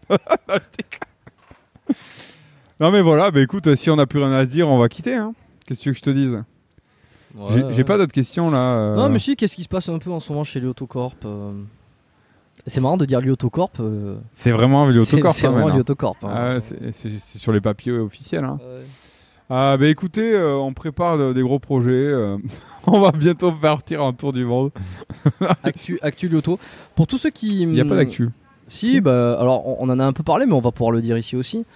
Non, mais voilà. Bah écoute, si on n'a plus rien à se dire, on va quitter. Hein. Qu'est-ce que tu veux que je te dise ? J'ai pas d'autres questions, là. Non, mais si, qu'est-ce qui se passe un peu en ce moment chez Lyotocorp C'est marrant de dire Lyotocorp. C'est vraiment Lyotocorp, C'est hein, vraiment maintenant. Lyotocorp. Hein. Ah, c'est sur les papiers officiels. Hein. Ouais. Ah, bah écoutez, on prépare des gros projets. On va bientôt partir en tour du monde. Actu Lyoto. Pour tous ceux qui. Il n'y a pas d'actu. Si, bah, alors on en a un peu parlé, mais on va pouvoir le dire ici aussi.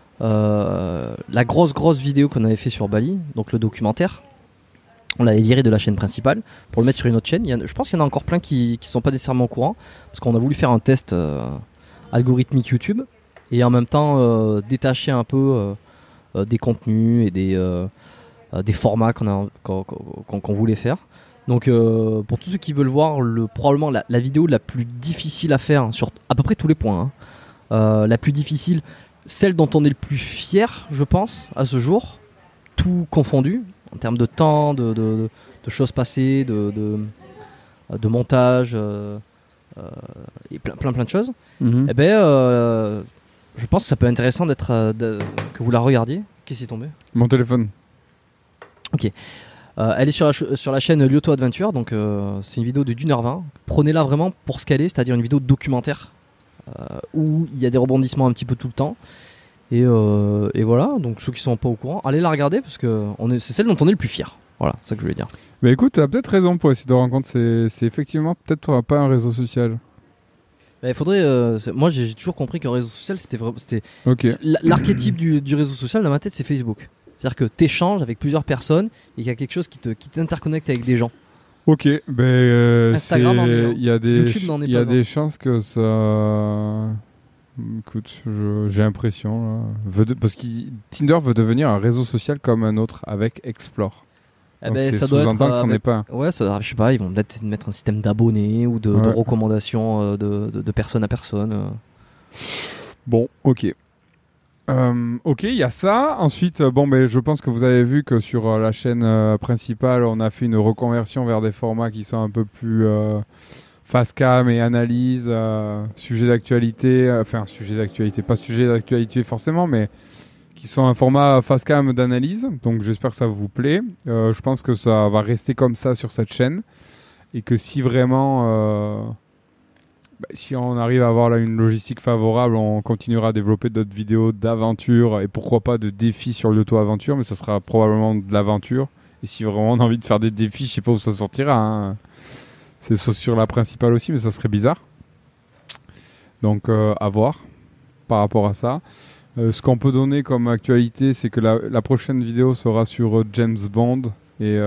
La grosse vidéo qu'on avait fait sur Bali, donc le documentaire, on l'avait viré de la chaîne principale pour le mettre sur une autre chaîne. Je pense qu'il y en a encore plein qui sont pas nécessairement au courant, parce qu'on a voulu faire un test algorithmique YouTube et en même temps détacher un peu des contenus et des formats qu'on voulait faire. Donc pour tous ceux qui veulent voir probablement la vidéo la plus difficile à faire sur à peu près tous les points, hein. La plus difficile, celle dont on est le plus fier, je pense, à ce jour, tout confondu, en termes de temps, de choses passées, de montage et plein de choses. Mhm. Eh ben, je pense que ça peut être intéressant que vous la regardiez. Qu'est-ce qui est tombé ? Mon téléphone. Elle est sur la chaîne Lyoto Adventure, donc c'est une vidéo de 1h20. Prenez-la vraiment pour ce qu'elle est, c'est-à-dire une vidéo documentaire où il y a des rebondissements un petit peu tout le temps. Et voilà, donc ceux qui sont pas au courant, allez la regarder parce que c'est celle dont on est le plus fier. Voilà, c'est ça que je voulais dire. Mais écoute, t'as peut-être raison pour essayer de rencontre. C'est effectivement peut-être pas un réseau social. Il faudrait. Moi, j'ai toujours compris qu'un réseau social, c'était Ok. l'archétype du réseau social dans ma tête, c'est Facebook. C'est-à-dire que t'échanges avec plusieurs personnes et qu'il y a quelque chose qui t'interconnecte avec des gens. Ok, Instagram en est un. il y a YouTube n'en est pas un. des chances que ça. Écoute, j'ai l'impression là. Parce que Tinder veut devenir un réseau social comme un autre avec Explore. Eh Donc ben, c'est ça doit être. sous-entend que c'en est pas. Ouais, ça, je sais pas, ils vont peut-être mettre un système d'abonnés ou de recommandations de personne à personne. Bon, ok. Ok, il y a ça. Ensuite, je pense que vous avez vu que sur la chaîne principale, on a fait une reconversion vers des formats qui sont un peu plus face cam et analyse, sujet d'actualité, sujet d'actualité, pas sujet d'actualité forcément, mais qui sont un format face cam d'analyse. Donc j'espère que ça vous plaît. Je pense que ça va rester comme ça sur cette chaîne et que si vraiment si on arrive à avoir là une logistique favorable, on continuera à développer d'autres vidéos d'aventure et pourquoi pas de défis sur l'auto-aventure, mais ça sera probablement de l'aventure. Et si vraiment on a envie de faire des défis, je sais pas où ça sortira. Hein. C'est sur la principale aussi, mais ça serait bizarre. Donc à voir par rapport à ça. Ce qu'on peut donner comme actualité, c'est que la prochaine vidéo sera sur James Bond et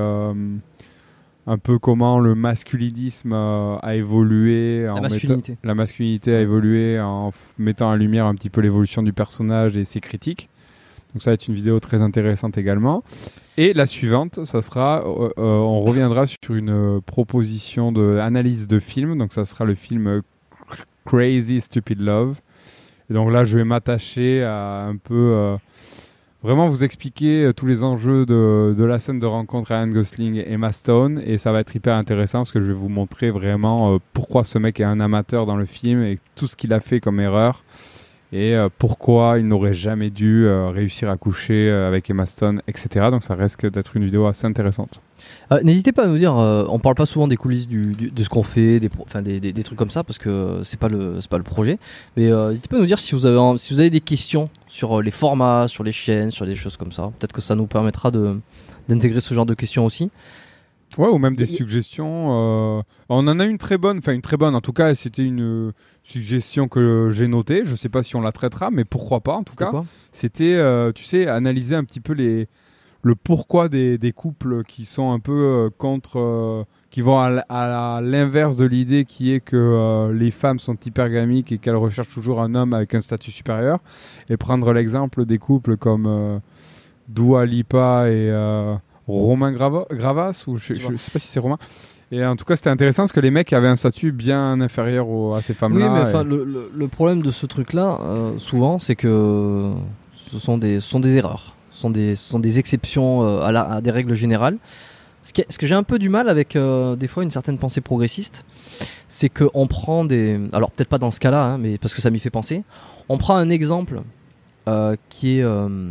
un peu comment le masculinisme a évolué. La masculinité a évolué en mettant en lumière un petit peu l'évolution du personnage et ses critiques. Donc ça va être une vidéo très intéressante également. Et la suivante, ça sera, on reviendra sur une proposition d'analyse de film. Donc ça sera le film Crazy Stupid Love. Et donc là, je vais m'attacher à un peu vraiment vous expliquer tous les enjeux de la scène de rencontre Ryan Gosling et Emma Stone. Et ça va être hyper intéressant parce que je vais vous montrer vraiment pourquoi ce mec est un amateur dans le film et tout ce qu'il a fait comme erreur. et pourquoi il n'aurait jamais dû réussir à coucher avec Emma Stone, etc. Donc ça risque d'être une vidéo assez intéressante. N'hésitez pas à nous dire, on parle pas souvent des coulisses de ce qu'on fait, des trucs comme ça, parce que c'est pas le projet. Mais n'hésitez pas à nous dire si vous avez des questions sur les formats, sur les chaînes, sur des choses comme ça. Peut-être que ça nous permettra d'intégrer ce genre de questions aussi. Ouais, ou même des suggestions. On en a une très bonne, en tout cas, c'était une suggestion que j'ai notée. Je sais pas si on la traitera, mais pourquoi pas, en tout cas. C'était, tu sais, analyser un petit peu le pourquoi des couples qui sont un peu contre, qui vont à l'inverse de l'idée qui est que les femmes sont hypergamiques et qu'elles recherchent toujours un homme avec un statut supérieur, et prendre l'exemple des couples comme Dua Lipa et Romain Gravas, ou je sais pas si c'est Romain. Et en tout cas, c'était intéressant parce que les mecs avaient un statut bien inférieur à ces femmes-là. Oui, mais enfin, le problème de ce truc-là, souvent, c'est que ce sont des erreurs. Ce sont des exceptions à des règles générales. Ce que j'ai un peu du mal avec des fois une certaine pensée progressiste, c'est qu'on prend alors peut-être pas dans ce cas-là, hein, mais parce que ça m'y fait penser, on prend un exemple qui est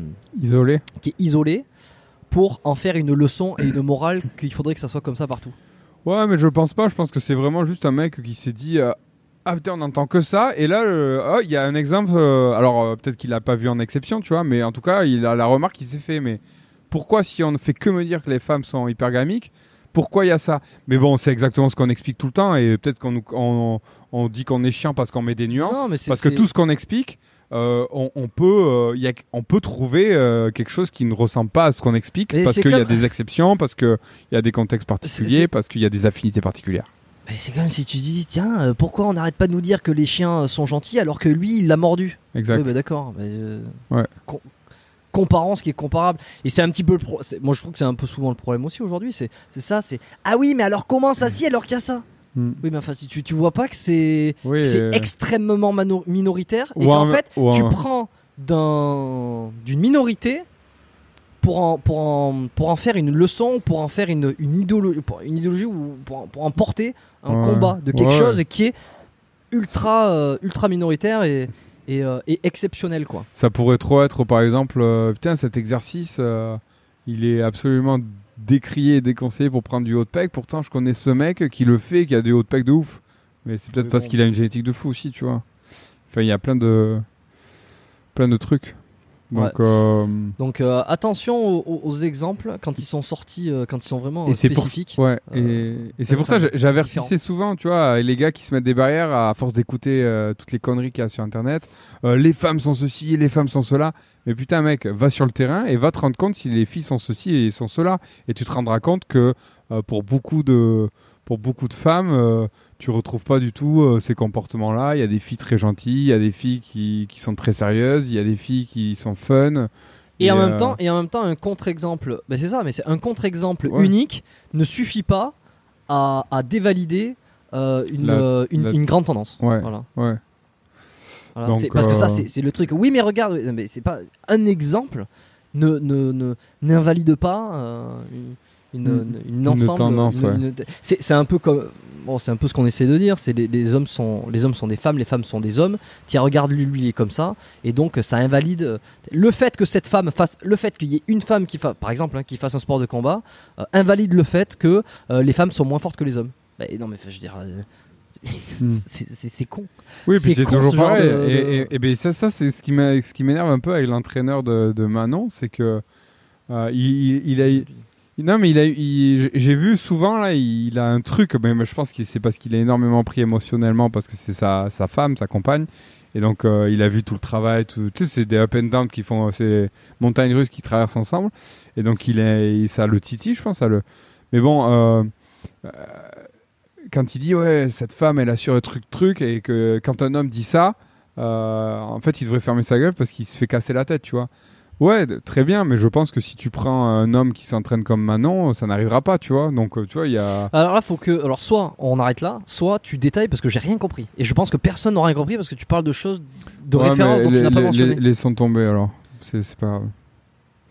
isolé pour en faire une leçon et une morale qu'il faudrait que ça soit comme ça partout. Ouais, mais je pense pas. Je pense que c'est vraiment juste un mec qui s'est dit ah putain, on n'entend que ça. Et là, il y a un exemple. Alors peut-être qu'il l'a pas vu en exception, tu vois, mais en tout cas, il a la remarque qui s'est fait. Mais pourquoi, si on ne fait que me dire que les femmes sont hypergamiques, pourquoi il y a ça? Mais bon, c'est exactement ce qu'on explique tout le temps. Et peut-être qu'on dit qu'on est chiant parce qu'on met des nuances. Non, parce que tout ce qu'on explique, on peut trouver quelque chose qui ne ressemble pas à ce qu'on explique, parce qu'il y a des exceptions, parce qu'il y a des contextes particuliers, parce qu'il y a des affinités particulières. C'est comme si tu dis, tiens, pourquoi on n'arrête pas de nous dire que les chiens sont gentils alors que lui, il l'a mordu? Exact. Oui, bah d'accord. Ouais. Comparant ce qui est comparable. Et c'est un petit peu moi je trouve que c'est un peu souvent le problème aussi aujourd'hui. C'est ça, c'est ah oui, mais alors comment ça si alors qu'il y a ça? Oui, mais enfin, si tu vois pas que c'est extrêmement minoritaire et qu'en fait, tu prends d'une minorité pour en faire une leçon, pour en faire une idéologie ou pour en porter un combat de quelque chose qui est ultra minoritaire et exceptionnel, quoi. Ça pourrait trop être, par exemple, putain, cet exercice, il est absolument décrié et déconseillé pour prendre du haut de pec. Pourtant, je connais ce mec qui le fait, qui a du haut de pec de ouf. Mais c'est peut-être parce qu'il a une génétique de fou aussi, tu vois. Enfin, il y a plein de trucs. Donc, attention aux exemples quand ils sont sortis, quand ils sont vraiment spécifiques. Et c'est pour ça que j'avertissais souvent, tu vois, les gars qui se mettent des barrières à force d'écouter toutes les conneries qu'il y a sur Internet. Les femmes sont ceci, les femmes sont cela. Mais putain, mec, va sur le terrain et va te rendre compte si les filles sont ceci et sont cela. Et tu te rendras compte que pour beaucoup de femmes, tu retrouves pas du tout ces comportements-là. Il y a des filles très gentilles, il y a des filles qui sont très sérieuses, il y a des filles qui sont fun. Et en même temps, un contre-exemple. C'est ça, mais c'est un contre-exemple unique ne suffit pas à dévalider une grande tendance. Ouais. Voilà. Ouais. Voilà. Donc, parce que ça, c'est le truc. Oui, mais regarde, mais c'est pas un exemple n'invalide pas une ensemble. Tendance, c'est un peu comme. Bon, c'est un peu ce qu'on essaie de dire, c'est les hommes sont des femmes, les femmes sont des hommes. Tiens, regarde lui il est comme ça, et donc ça invalide le fait que cette femme fasse, le fait qu'il y ait une femme qui fasse, par exemple, qui fasse un sport de combat, invalide le fait que les femmes sont moins fortes que les hommes. Non mais je veux dire, c'est con. Oui, puis c'est toujours pareil. Et ben ça c'est ce qui m'énerve un peu avec l'entraîneur de Manon, c'est que il a. Non, mais j'ai vu souvent là, il a un truc, mais je pense que c'est parce qu'il a énormément pris émotionnellement parce que c'est sa femme, sa compagne, et donc il a vu tout le travail, tu sais, c'est des up and down qui font, c'est montagnes russes qui traversent ensemble, et donc ça le titille, je pense, mais bon, quand il dit ouais, cette femme elle assure truc, et que quand un homme dit ça, en fait il devrait fermer sa gueule parce qu'il se fait casser la tête, tu vois. Ouais, très bien, mais je pense que si tu prends un homme qui s'entraîne comme Manon, ça n'arrivera pas, tu vois. Donc, tu vois, il y a. Alors là, soit on arrête là, soit tu détailles parce que j'ai rien compris. Et je pense que personne n'aura rien compris parce que tu parles de choses de référence dont tu n'as pas mentionné. Laissons tomber alors. C'est pas grave.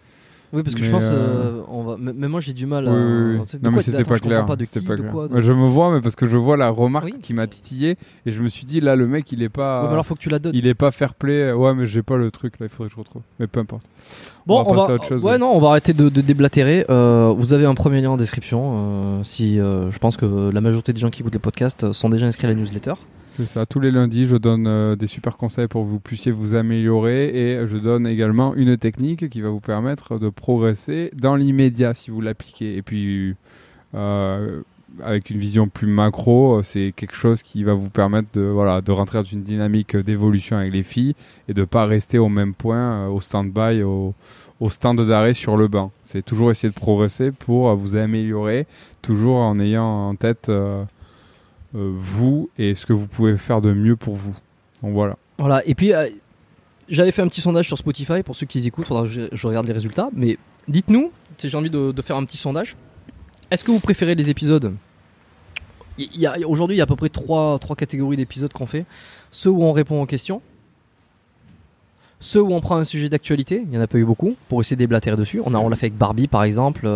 Oui, parce que je Mais, pense, même moi j'ai du mal. Oui. Non, mais c'était pas clair. C'était pas clair. Je me vois, mais parce que je vois la remarque qui m'a titillé et je me suis dit là, le mec, il est pas. Ouais, mais alors faut que tu la donnes. Il est pas fair play. Ouais, mais j'ai pas le truc là. Il faudrait que je retrouve. Mais peu importe. Bon, on va passer à autre chose. Ouais, non, on va arrêter de déblatérer. Vous avez un premier lien en description. Je pense que la majorité des gens qui écoutent les podcasts sont déjà inscrits à la newsletter. C'est ça, tous les lundis, je donne des super conseils pour que vous puissiez vous améliorer et je donne également une technique qui va vous permettre de progresser dans l'immédiat si vous l'appliquez. Et puis, avec une vision plus macro, c'est quelque chose qui va vous permettre de rentrer dans une dynamique d'évolution avec les filles et de ne pas rester au même point, au stand-by, au stand d'arrêt sur le banc. C'est toujours essayer de progresser pour vous améliorer, toujours en ayant en tête... vous et ce que vous pouvez faire de mieux pour vous. Donc voilà. Voilà, et puis j'avais fait un petit sondage sur Spotify pour ceux qui les écoutent, faudra que je regarde les résultats, mais dites-nous, j'ai envie de faire un petit sondage. Est-ce que vous préférez les épisodes aujourd'hui, il y a à peu près trois catégories d'épisodes qu'on fait. Ceux où on répond aux questions, ceux où on prend un sujet d'actualité, il y en a pas eu beaucoup, pour essayer de déblatérer dessus. On l'a fait avec Barbie par exemple.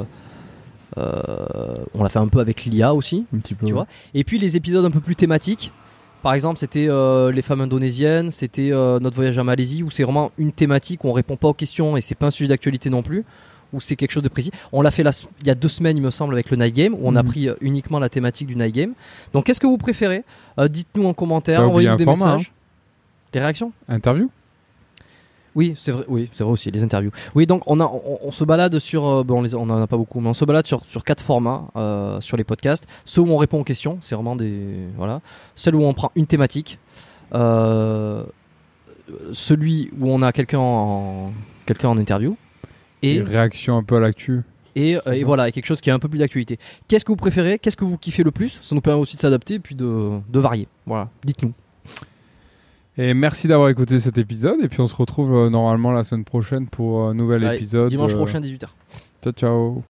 On l'a fait un peu avec l'IA aussi, un petit peu, tu vois. Et puis les épisodes un peu plus thématiques. Par exemple, c'était les femmes indonésiennes, c'était notre voyage à Malaisie, où c'est vraiment une thématique où on répond pas aux questions et c'est pas un sujet d'actualité non plus, où c'est quelque chose de précis. On l'a fait il y a 2 semaines, il me semble, avec le Night Game, où on a pris uniquement la thématique du Night Game. Donc, qu'est-ce que vous préférez ? Dites-nous en commentaire, envoyez-nous des messages. Les réactions ? Interview ? Oui, c'est vrai aussi, les interviews. Oui, donc on se balade sur, on en a pas beaucoup, mais on se balade sur 4 formats sur les podcasts. Ceux où on répond aux questions, c'est vraiment voilà. Celle où on prend une thématique. Celui où on a quelqu'un en interview. Et réaction un peu à l'actu. Et voilà, quelque chose qui est un peu plus d'actualité. Qu'est-ce que vous préférez ? Qu'est-ce que vous kiffez le plus ? Ça nous permet aussi de s'adapter et puis de varier. Voilà, dites-nous. Et merci d'avoir écouté cet épisode. Et puis on se retrouve normalement la semaine prochaine pour un nouvel épisode. Dimanche prochain, 18h. Ciao, ciao.